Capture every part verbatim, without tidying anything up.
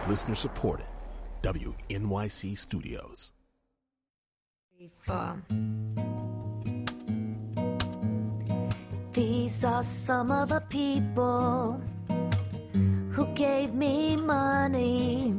Listener supported. W N Y C Studios. These are some of the people who gave me money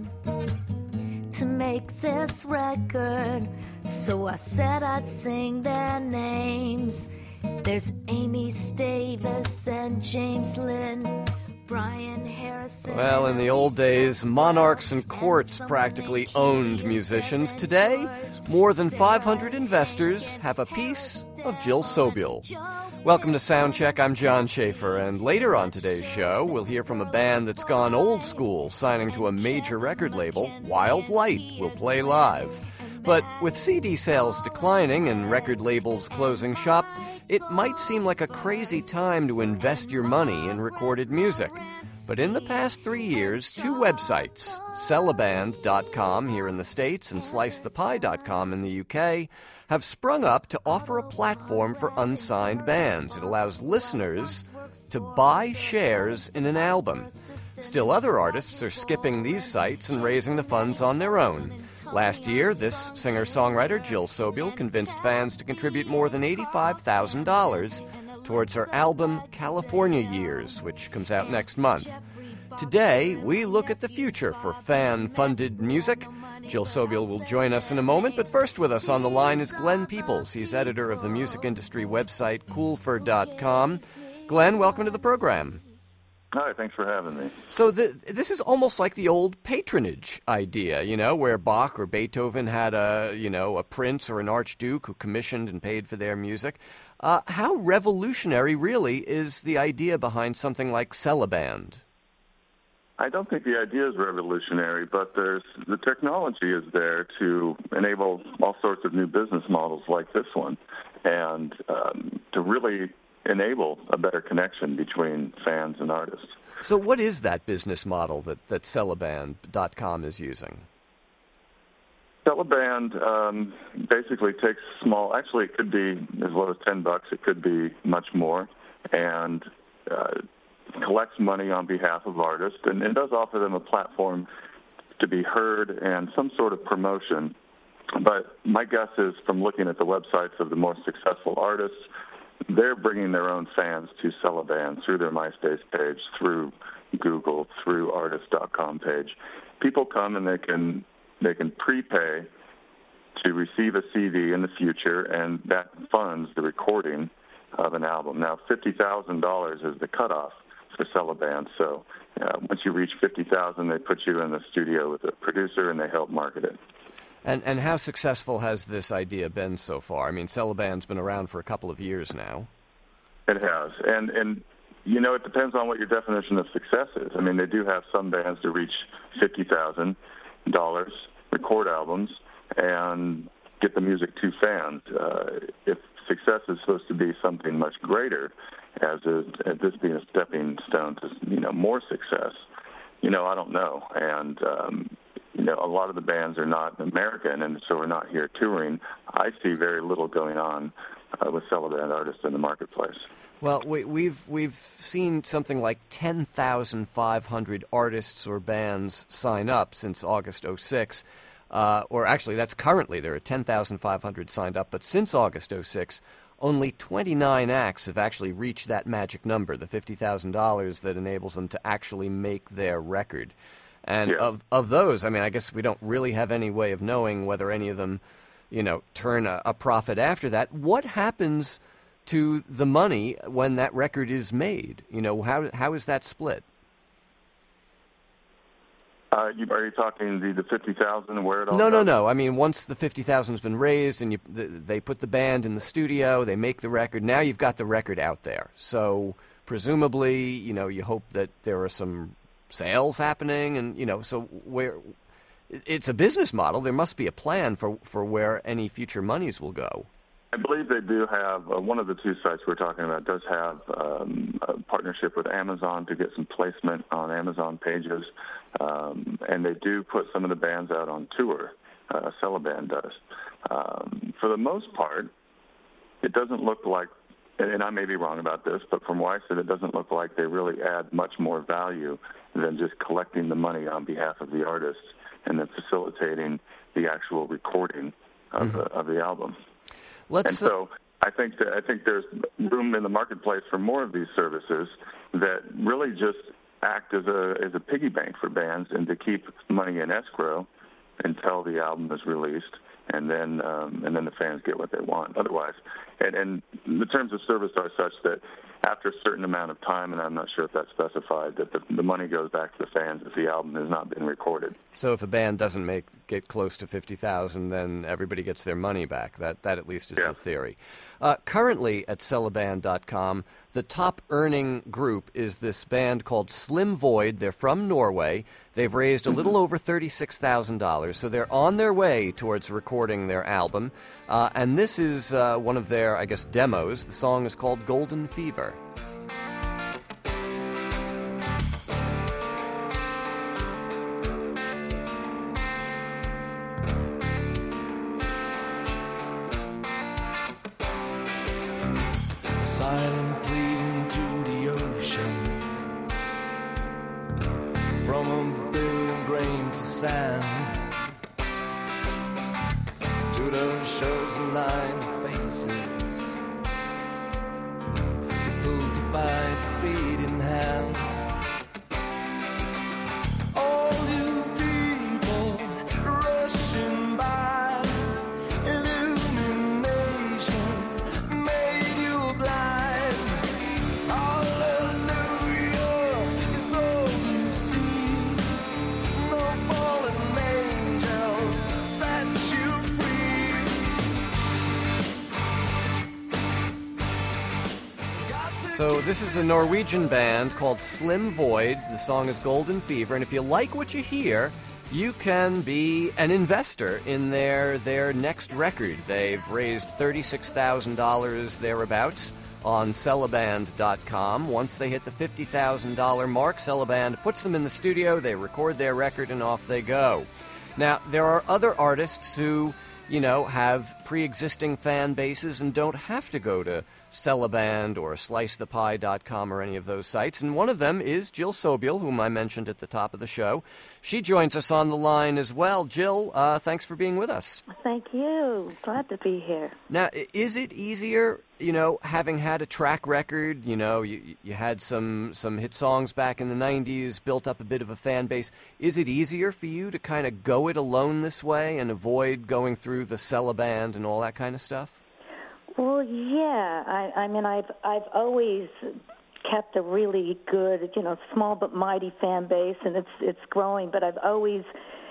to make this record, so I said I'd sing their names. There's Amy Stavis and James Lynn, Brian Harrison. Well, in the old days, monarchs and courts practically owned musicians. Today, more than five hundred investors have a piece of Jill Sobule. Welcome to Soundcheck. I'm John Schaefer, and later on today's show, we'll hear from a band that's gone old school, signing to a major record label. Wild Light will play live. But with C D sales declining and record labels closing shop, it might seem like a crazy time to invest your money in recorded music. But in the past three years, two websites, Sellaband dot com here in the States and Slice the Pie dot com in the U K, have sprung up to offer a platform for unsigned bands. It allows listeners to buy shares in an album. Still, other artists are skipping these sites and raising the funds on their own. Last year, this singer-songwriter, Jill Sobule, convinced fans to contribute more than eighty-five thousand dollars towards her album California Years, which comes out next month. Today, we look at the future for fan-funded music. Jill Sobule will join us in a moment, but first with us on the line is Glenn Peoples. He's editor of the music industry website Coolfor dot com. Glenn, welcome to the program. Hi, thanks for having me. So the, this is almost like the old patronage idea, you know, where Bach or Beethoven had a, you know, a prince or an archduke who commissioned and paid for their music. Uh, how revolutionary, really, is the idea behind something like Sellaband? I don't think the idea is revolutionary, but there's the technology is there to enable all sorts of new business models like this one, and um, to really enable a better connection between fans and artists. So what is that business model that, that Sellaband dot com is using? Sellaband um, basically takes small, actually it could be as low as ten bucks, it could be much more, and uh, collects money on behalf of artists, and it does offer them a platform to be heard and some sort of promotion. But my guess is, from looking at the websites of the more successful artists, they're bringing their own fans to Sellaband through their MySpace page, through Google, through artist dot com page. People come and they can they can prepay to receive a C D in the future, and that funds the recording of an album. Now, fifty thousand dollars is the cutoff for Sellaband, so uh, once you reach fifty thousand dollars, they put you in the studio with a producer and they help market it. And and how successful has this idea been so far? I mean, Sellaband's been around for a couple of years now. It has, and and you know, it depends on what your definition of success is. I mean, they do have some bands that reach fifty thousand dollars, record albums, and get the music to fans. Uh, if success is supposed to be something much greater, as, a, as this being a stepping stone to, you know, more success, you know, I don't know. And um, you know, a lot of the bands are not American, and so we're not here touring. I see very little going on uh, with Sellaband artists in the marketplace. Well, we, we've we've seen something like ten thousand five hundred artists or bands sign up since August oh six. Uh, or actually, that's currently. There are ten thousand five hundred signed up, but since August oh six, only twenty-nine acts have actually reached that magic number, the fifty thousand dollars that enables them to actually make their record. And yeah. of of those, I mean, I guess we don't really have any way of knowing whether any of them, you know, turn a, a profit after that. What happens to the money when that record is made? You know, how how is that split? Uh, you, are you talking the, the fifty thousand and where it all No, goes? no, no. I mean, once the fifty thousand has been raised and you, the, they put the band in the studio, they make the record, now you've got the record out there. So presumably, you know, you hope that there are some sales happening, and, you know, so where it's a business model, there must be a plan for, for where any future monies will go. I believe they do have, uh, one of the two sites we're talking about does have um, a partnership with Amazon to get some placement on Amazon pages, um, and they do put some of the bands out on tour, uh, Sellaband does. Um, for the most part, it doesn't look like and, and I may be wrong about this, but from what I said, it doesn't look like they really add much more value than just collecting the money on behalf of the artists and then facilitating the actual recording of, mm-hmm. the, of the album. Let's, and so I think that I think there's room in the marketplace for more of these services that really just act as a as a piggy bank for bands and to keep money in escrow until the album is released, and then um, and then the fans get what they want. Otherwise, and, and the terms of service are such that after a certain amount of time, and I'm not sure if that's specified, that the, the money goes back to the fans if the album has not been recorded. So if a band doesn't make get close to fifty thousand, then everybody gets their money back. That that at least is yeah. the theory. Uh, currently at Celeband dot com, the top earning group is this band called Slim Void. They're from Norway. They've raised a little over thirty-six thousand dollars, so they're on their way towards recording their album. Uh, and this is uh, one of their, I guess, demos. The song is called Golden Fever. Silent pleading to the ocean from a billion grains of sand to those shows of nine faces to fool to bite the feet in hand. All you people rushing by, illumination made you blind. Hallelujah is all you see. No fallen angels set you free. So this is a Norwegian band called Slim Void. The song is Golden Fever, and if you like what you hear, you can be an investor in their their next record. They've raised thirty-six thousand dollars thereabouts on Celeband dot com. Once they hit the fifty thousand dollars mark, Celeband puts them in the studio, they record their record, and off they go. Now, there are other artists who, you know, have pre-existing fan bases and don't have to go to Celeband or Slice the Pie dot com or any of those sites. And one of them is Jill Sobule, whom I mentioned at the top of the show. She joins us on the line as well. Jill, uh, thanks for being with us. Thank you. Glad to be here. Now, is it easier, you know, having had a track record, you know, you, you had some, some hit songs back in the nineties, built up a bit of a fan base. Is it easier for you to kind of go it alone this way and avoid going through the Celeband and all that kind of stuff? Well, yeah. I, I mean, I've I've always kept a really good, you know, small but mighty fan base, and it's it's growing. But I've always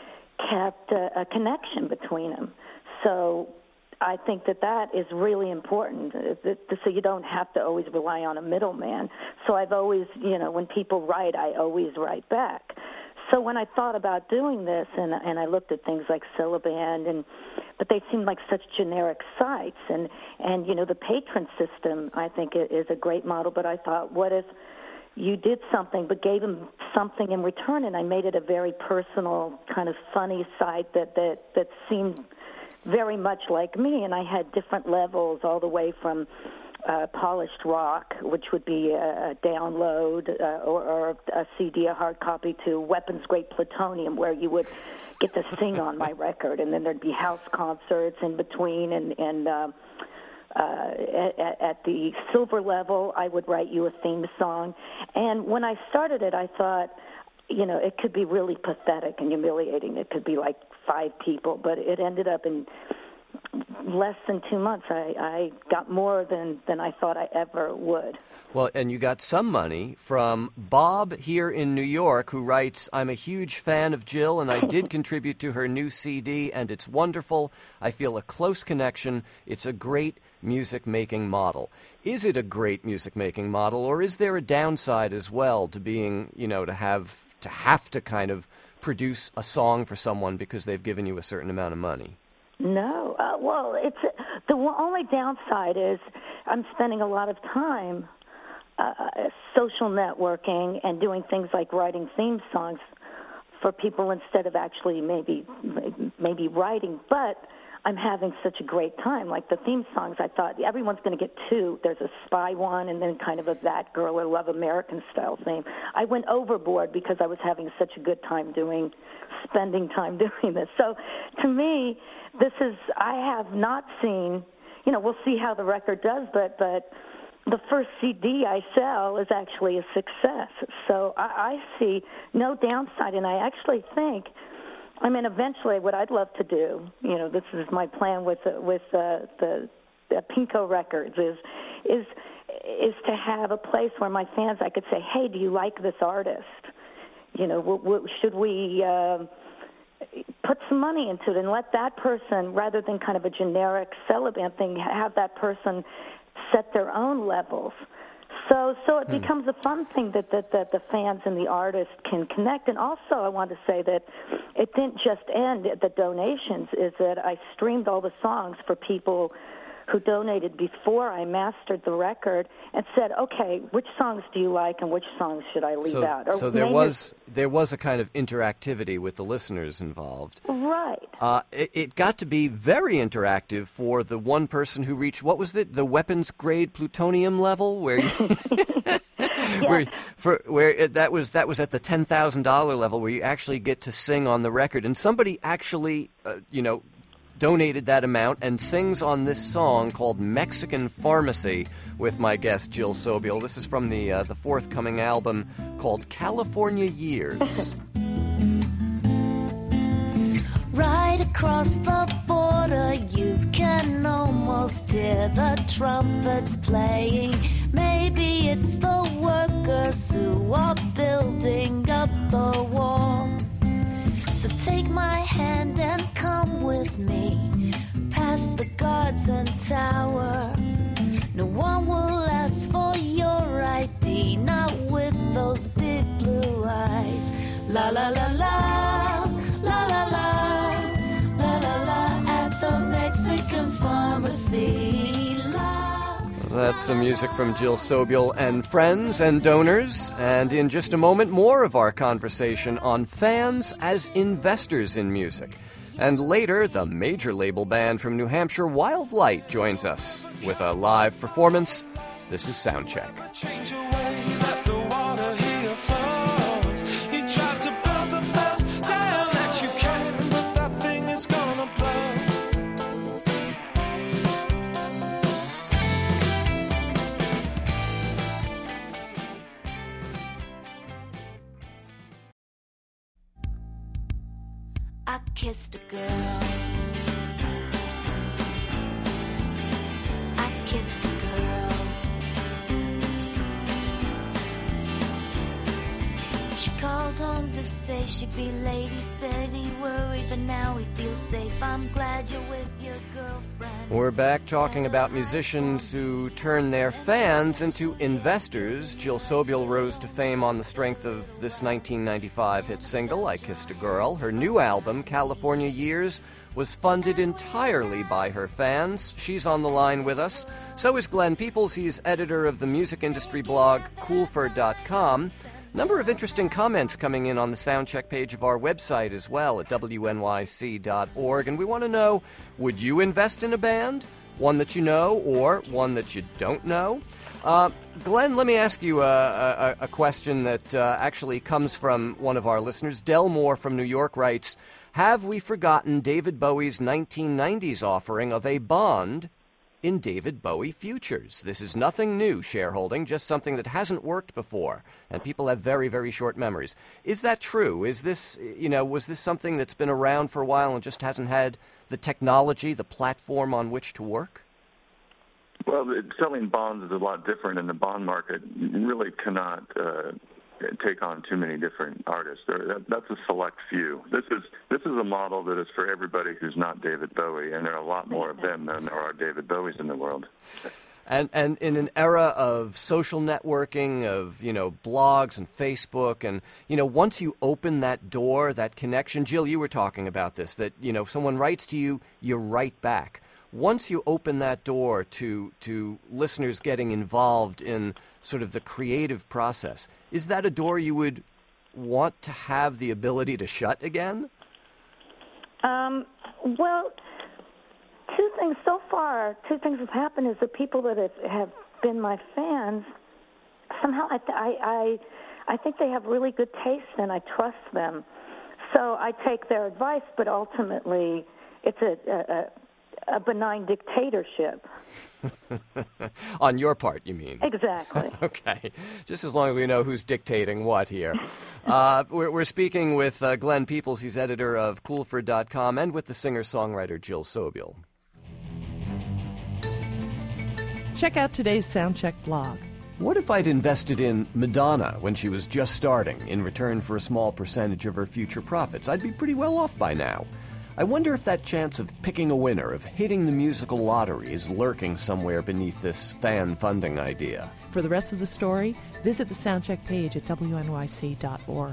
kept a, a connection between them. So I think that that is really important, so you don't have to always rely on a middleman. So I've always, you know, when people write, I always write back. So when I thought about doing this, and and I looked at things like Celeband, and but they seemed like such generic sites, and and you know the patron system I think is a great model. But I thought, what if you did something but gave them something in return? And I made it a very personal, kind of funny site that that that seemed very much like me, and I had different levels all the way from Uh, polished rock, which would be a, a download uh, or, or a C D, a hard copy, to weapons grade plutonium, where you would get to sing on my record, and then there'd be house concerts in between, and, and uh, uh, at, at the silver level, I would write you a theme song. And when I started it, I thought, you know, it could be really pathetic and humiliating. It could be like five people, but it ended up in less than two months, I, I got more than, than I thought I ever would. Well, and you got some money from Bob here in New York, who writes, I'm a huge fan of Jill, and I did contribute to her new C D, and it's wonderful. I feel a close connection. It's a great music-making model. Is it a great music-making model, or is there a downside as well to being, you know, to have to have to kind of produce a song for someone because they've given you a certain amount of money? No. Uh, well, it's the only downside is I'm spending a lot of time uh, social networking and doing things like writing theme songs for people instead of actually maybe maybe writing. But I'm having such a great time. Like the theme songs, I thought everyone's going to get two. There's a spy one and then kind of a That Girl or Love American style theme. I went overboard because I was having such a good time doing, spending time doing this. So to me, this is, I have not seen, you know, we'll see how the record does, but, but the first C D I sell is actually a success. So I, I see no downside, and I actually think, I mean, eventually, what I'd love to do, you know, this is my plan with uh, with uh, the, the Pinko Records, is is is to have a place where my fans, I could say, hey, do you like this artist? You know, w- w- should we uh, put some money into it and let that person, rather than kind of a generic celibate thing, have that person set their own levels. So so it hmm. becomes a fun thing that, that, that the fans and the artist can connect. And also I want to say that it didn't just end at the donations, is that I streamed all the songs for people who donated before I mastered the record and said, okay, which songs do you like and which songs should I leave so, out? Or so there was it, there was a kind of interactivity with the listeners involved. Right. Uh, it, it got to be very interactive for the one person who reached, what was it, the weapons-grade plutonium level? Where you... Yes. Where, for, where it, that was that was at the ten thousand dollars level, where you actually get to sing on the record. And somebody actually, uh, you know, donated that amount and sings on this song called Mexican Pharmacy with my guest Jill Sobule. This is from the uh, the forthcoming album called California Years. Right across the border, you can almost hear the trumpets playing. Maybe it's the workers who are building up the wall. So take my hand and come with me, past the guards and tower. No one will ask for your I D, not with those big blue eyes. La la la la, la la la, la la la, at the Mexican pharmacy. La. That's the music from Jill Sobule and friends and donors. And in just a moment, more of our conversation on fans as investors in music. And later, the major label band from New Hampshire, Wild Light, joins us with a live performance. This is Soundcheck. I kissed a girl. I kissed a girl. She called home to say she'd be late. He said he worried, but now he feels safe. I'm glad you're with your girlfriend. We're back talking about musicians who turn their fans into investors. Jill Sobule rose to fame on the strength of this nineteen ninety-five hit single, I Kissed a Girl. Her new album, California Years, was funded entirely by her fans. She's on the line with us. So is Glenn Peoples. He's editor of the music industry blog Coolford dot com. Number of interesting comments coming in on the Soundcheck page of our website as well at W N Y C dot org. And we want to know, would you invest in a band? One that you know or one that you don't know? Uh, Glenn, let me ask you a, a, a question that uh, actually comes from one of our listeners. Delmore from New York writes, have we forgotten David Bowie's nineteen nineties offering of a bond in David Bowie futures? This is nothing new, shareholding, just something that hasn't worked before, and people have very, very short memories. Is that true? Is this, you know, was this something that's been around for a while and just hasn't had the technology, the platform on which to work? Well, it, selling bonds is a lot different, and the bond market really cannot uh, take on too many different artists. There, that, that's a select few. This is this is a model that is for everybody who's not David Bowie, and there are a lot more of them than there are David Bowies in the world. And and in an era of social networking, of, you know, blogs and Facebook, and, you know, once you open that door, that connection, Jill, you were talking about this, that, you know, someone writes to you, you write back. Once you open that door to to listeners getting involved in sort of the creative process, is that a door you would want to have the ability to shut again? Um, well, two things so far. Two things have happened is the people that have, have been my fans. Somehow, I, I, I, I think they have really good taste, and I trust them. So I take their advice, but ultimately, it's a, a, a benign dictatorship. On your part, you mean? Exactly. Okay. Just as long as we know who's dictating what here. uh, we're, we're speaking with uh, Glenn Peoples. He's editor of Coolford dot com, and with the singer-songwriter Jill Sobule. Check out today's Soundcheck blog. What if I'd invested in Madonna when she was just starting in return for a small percentage of her future profits? I'd be pretty well off by now. I wonder if that chance of picking a winner, of hitting the musical lottery, is lurking somewhere beneath this fan funding idea. For the rest of the story, visit the Soundcheck page at W N Y C dot org.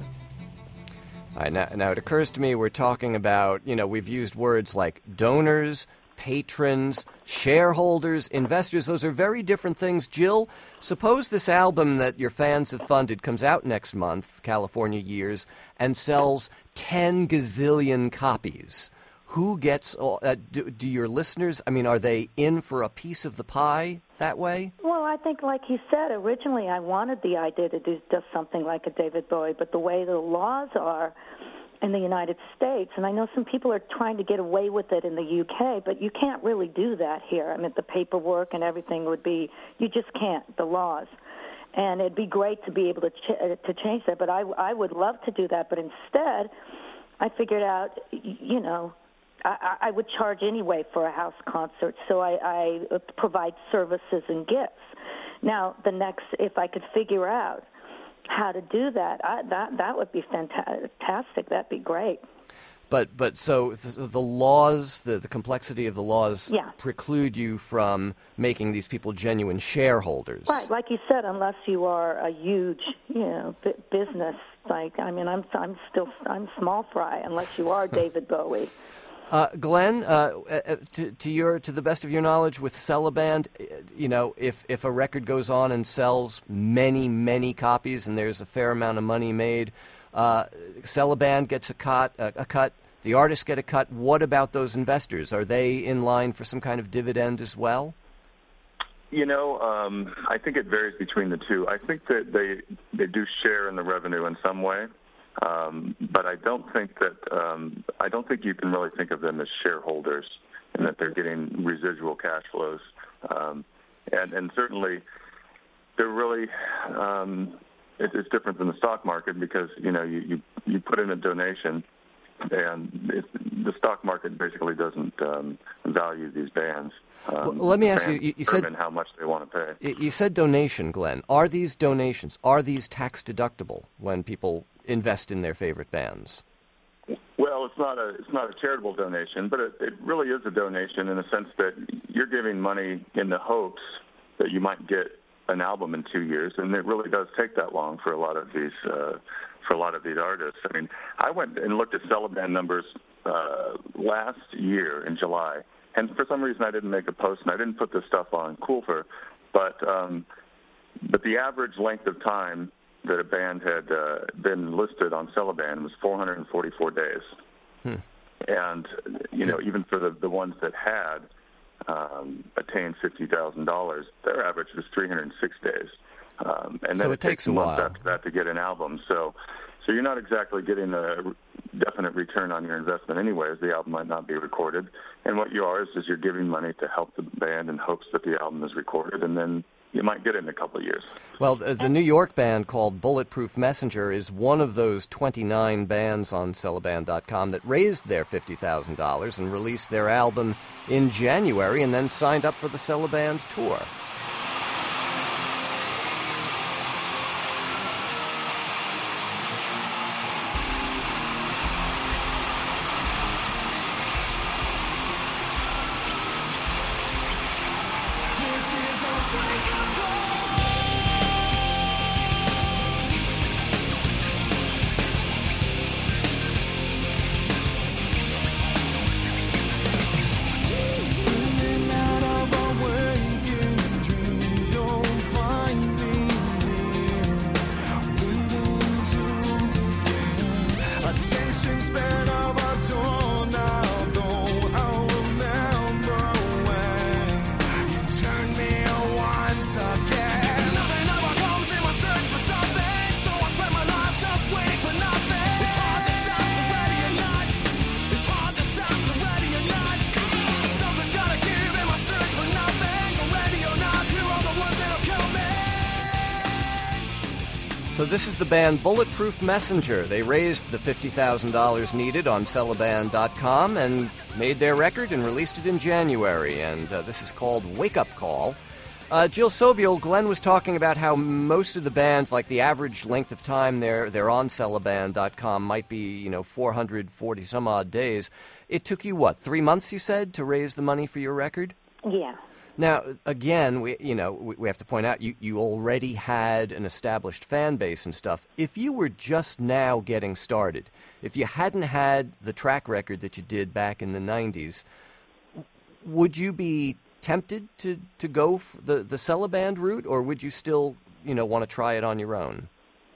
All right, now, now it occurs to me we're talking about, you know, we've used words like donors, patrons, shareholders, investors. Those are very different things. Jill, suppose this album that your fans have funded comes out next month, California Years, and sells ten gazillion copies. Who gets, uh, do, do your listeners, I mean, are they in for a piece of the pie that way? Well, I think, like you said, originally I wanted the idea to do just something like a David Bowie, but the way the laws are in the United States, and I know some people are trying to get away with it in the U K, but you can't really do that here. I mean, the paperwork and everything would be, you just can't, the laws. And it'd be great to be able to ch- to change that, but I, I would love to do that. But instead, I figured out, you know, I, I would charge anyway for a house concert, so I, I provide services and gifts. Now, the next, if I could figure out how to do that, I, that that would be fantastic. That'd be great. But but so the, the laws, the, the complexity of the laws yeah. preclude you from making these people genuine shareholders. Right, like you said, unless you are a huge, you know, b- business. Like I mean, I'm I'm still I'm small fry unless you are David Bowie. Uh, Glenn, uh, uh, to, to your to the best of your knowledge, with Celeband, you know, if if a record goes on and sells many many copies and there's a fair amount of money made, uh, Celeband gets a cut. A, a cut. The artists get a cut. What about those investors? Are they in line for some kind of dividend as well? You know, um, I think it varies between the two. I think that they they do share in the revenue in some way. Um, but I don't think that um, I don't think you can really think of them as shareholders, and that they're getting residual cash flows. Um, and, and certainly, they're really um, it, it's different than the stock market because you know you, you, you put in a donation, and it, the stock market basically doesn't um, value these bands. Um, well, let me ask you. You, you said how much they want to pay. You said donation, Glenn. Are these donations are these tax deductible when people invest in their favorite bands? Well, it's not a it's not a charitable donation, but it, it really is a donation in the sense that you're giving money in the hopes that you might get an album in two years, and it really does take that long for a lot of these uh, for a lot of these artists. I mean, I went and looked at Celeband numbers uh, last year in July, and for some reason I didn't make a post and I didn't put this stuff on Coolford, but um, but the average length of time that a band had uh, been listed on Celeband was four hundred forty-four days. Hmm. And, you know, even for the, the ones that had um, attained fifty thousand dollars, their average was three hundred six days. Um, and then so it, it takes, takes a month while after that to get an album. So so you're not exactly getting a definite return on your investment anyway, as the album might not be recorded. And what you are is, is you're giving money to help the band in hopes that the album is recorded, and then you might get it in a couple of years. Well, the New York band called Bulletproof Messenger is one of those twenty-nine bands on Celeband dot com that raised their fifty thousand dollars and released their album in January and then signed up for the Celeband tour. Span of a door now, though I'll remember this is the band Bulletproof Messenger. They raised the fifty thousand dollars needed on Celeband dot com and made their record and released it in January. And uh, this is called Wake Up Call. Uh, Jill Sobule, Glenn was talking about how most of the bands, like the average length of time they're, they're on Celeband dot com might be, you know, four hundred forty some odd days. It took you, what, three months, you said, to raise the money for your record? Yeah. Now, again, we you know we, we have to point out you, you already had an established fan base and stuff. If you were just now getting started, if you hadn't had the track record that you did back in the nineties, would you be tempted to, to go f- the, the Celeband route, or would you still, you know, want to try it on your own?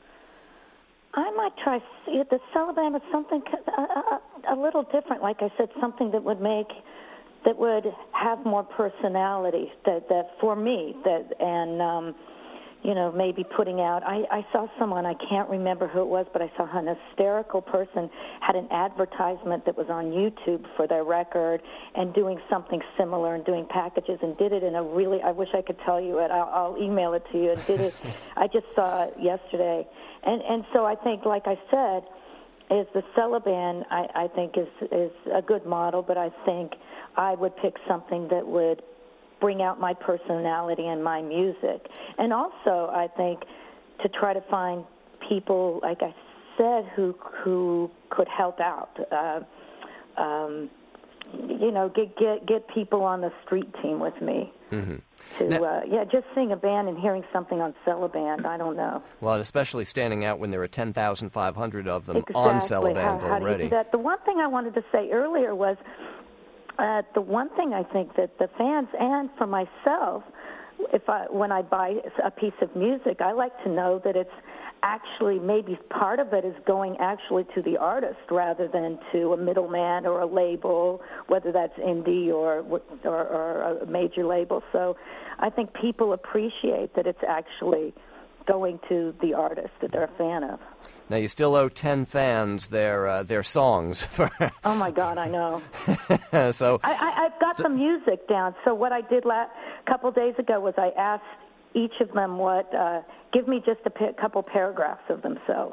I might try. The Celeband is something a, a, a little different. Like I said, something that would make, that would have more personality. That that for me, that and um, you know, maybe putting out. I, I saw someone, I can't remember who it was, but I saw an hysterical person had an advertisement that was on YouTube for their record and doing something similar and doing packages and did it in a really, I wish I could tell you it. I'll, I'll email it to you. And did it. I just saw it yesterday. And and so I think, like I said, is the Celeband, I, I think, is, is a good model, but I think I would pick something that would bring out my personality and my music. And also, I think, to try to find people, like I said, who who could help out. Uh, um, you know, get get get people on the street team with me. Mm-hmm. To now, uh, yeah, just seeing a band and hearing something on Celeband, I don't know. Well, and especially standing out when there are ten thousand five hundred of them exactly. on Celeband how, how already. Do you do that? The one thing I wanted to say earlier was uh, the one thing I think that the fans and for myself, if I when I buy a piece of music, I like to know that it's actually maybe part of it is going actually to the artist rather than to a middleman or a label, whether that's indie or, or or a major label. So I think people appreciate that it's actually going to the artist that they're a fan of. Now, you still owe ten fans their uh, their songs. For oh, my God, I know. so I, I, I've got so, the music down. So what I did a couple days ago was I asked each of them what, uh, give me just a p- couple paragraphs of themselves.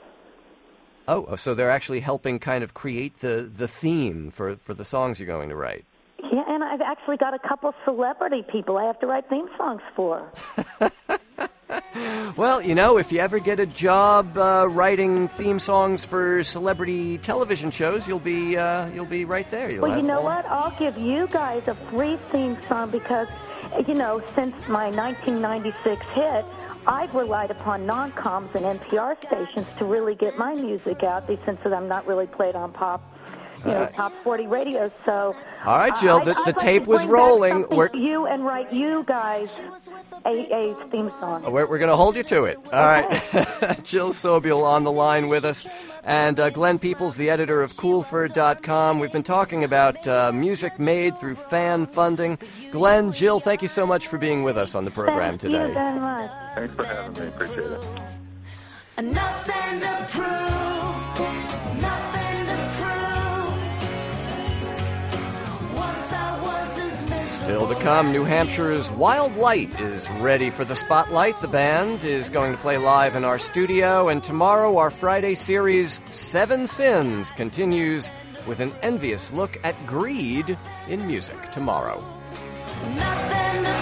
Oh, so they're actually helping kind of create the, the theme for, for the songs you're going to write. Yeah, and I've actually got a couple celebrity people I have to write theme songs for. Well, you know, if you ever get a job uh, writing theme songs for celebrity television shows, you'll be uh, you'll be right there. You'll well, have you know all... what? I'll give you guys a free theme song because, you know, since my nineteen ninety-six hit, I've relied upon non-coms and N P R stations to really get my music out, since I'm not really played on pop. You know, right. top forty radios. So, all right, Jill. I, The, I'd the like tape to was bring rolling. Back we're you and write you guys a, a theme song. We're, we're going to hold you to it. All right. Jill Sobule on the line with us, and uh, Glenn Peoples, the editor of Coolford dot com. We've been talking about uh, music made through fan funding. Glenn, Jill, thank you so much for being with us on the program Thank today. Thank you very much. Thanks for having me. Appreciate it. Nothing to prove. Nothing to prove. Once I was as miserable. Still to come, New Hampshire's Wild Light is ready for the spotlight. The band is going to play live in our studio, and tomorrow our Friday series, Seven Sins, continues with an envious look at greed in music tomorrow. Nothing to